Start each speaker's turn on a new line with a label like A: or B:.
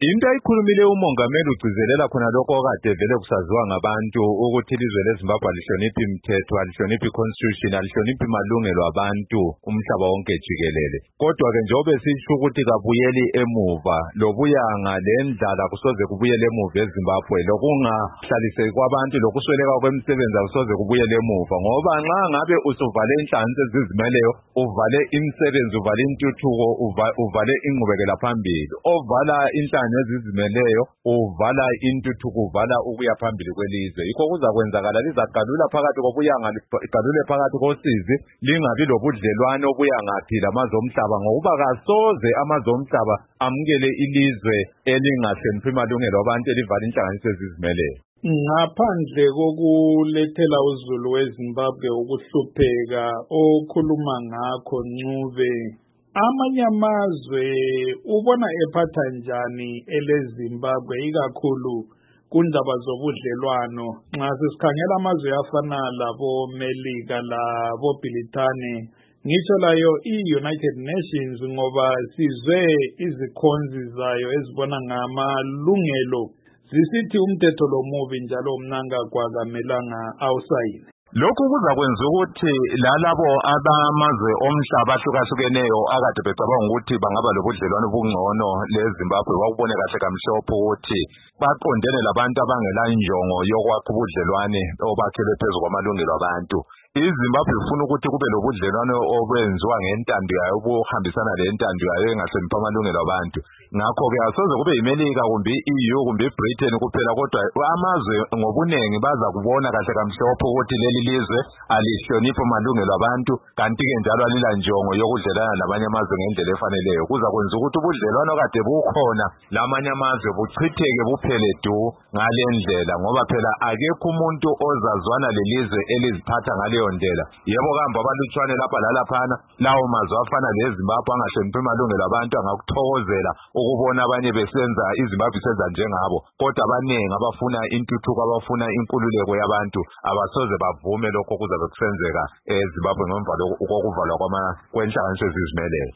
A: Into ayikhulumile umongameli ugcizelela khona lokho okade vele kusaziwa ngabantu ukuthi ilizwe leZimbabwe alihloniphi imithetho, alihloniphi i-constitution, alihloniphi malungelo abantu umhlaba wonke jikelele. Kodwa-ke njengoba sisho ukuthi kabuyeli emuva, lobuyanga lendlala kusoze kubuyele emuva eZimbabwe, lokungahlaliseki kwabantu, lokusweleka kwemisebenzi akusoze kubuyele emuva, ngoba nxa ngabe usuvale inhlanganiso ezizimeleyo, uvale imisebenzi, uvale intuthuko, uvale ingqubekela phambili, ovala inhlanganiso ezizimeleyo uvala intuthuko, uvala ukuya phambili kwelizwe. Yikho kuzakwenzakala lizagalula phakathi kobuyanga, ligalule phakathi kosizi, lingabi lobudlelwane obuyangaphi lamazwe omhlaba, ngokuba kasoze amazwe omhlaba amukele ilizwe elingahloniphi amalungelo abantu, elivala inhlanganiso ezizimeleyo.
B: Ngaphandle kokulethela uZulu weZimbabwe ukuhlupheka okhuluma ngakho Ncube, amanye amazwe ubona ephatha njani eleZimbabwe ikakhulu kundaba zobudlelwano? Nxa sesikhangela amazwe afana labo-Melika labo-Britane, ngitsho layo i-United Nations, ngoba sizwe izikhonzi zayo ezibona ngamalungelo zisithi umthetho lo mubi njalo umnangagwa kamelanga awusayine.
A: Lokhu kuzakwenza ukuthi lalabo abamazwe omhlaba ahlukahlukeneyo akade becabanga ukuthi bangaba lobudlelwane obungcono leZimbabwe bakubone kahle kamhlophe ukuthi baqondene labantu abangela injongo yokwakha ubudlelwane obakhelwe phezu kwamalungelo abantu. iZimbabwe ifuna ukuthi kube lobudlelwane obenziwa ngentando yayo, obuhambisana lentando yayo engahloniphi amalungelo abantu. Ngakho-ke asoze kube yiMelika kumbe i-EU kumbe iBritain kuphela, kodwa amazwe ngobunengi baza kubona kahle kamhlophe ukuthi leli lizwe alihloniphi amalungelo abantu, kanti-ke njalo alila njongo yokudlelana labanye amazwe ngendlela efaneleyo. Kuzakwenza ukuthi ubudlelwane okade bukhona lamanye amazwe buchitheke buphele du ngale ndlela, ngoba phela akekho umuntu ozazwana lelizwe eliziphatha ngaleyo ndlela. Yebo kambe abalutshwane lapha lalaphana, lawo mazwe afana leZimbabwe angahloniphi amalungelo abantu angakuthokozela ukubona abanye besenza iZimbabwe isenza njengabo, kodwa abaningi abafuna intuthuko, abafuna inkululeko yabantu abasoze bavume lokho kuzabe kusenzeka eZimbabwe ngemva kokuvalwa kwenhlanganiso ezizimeleyo.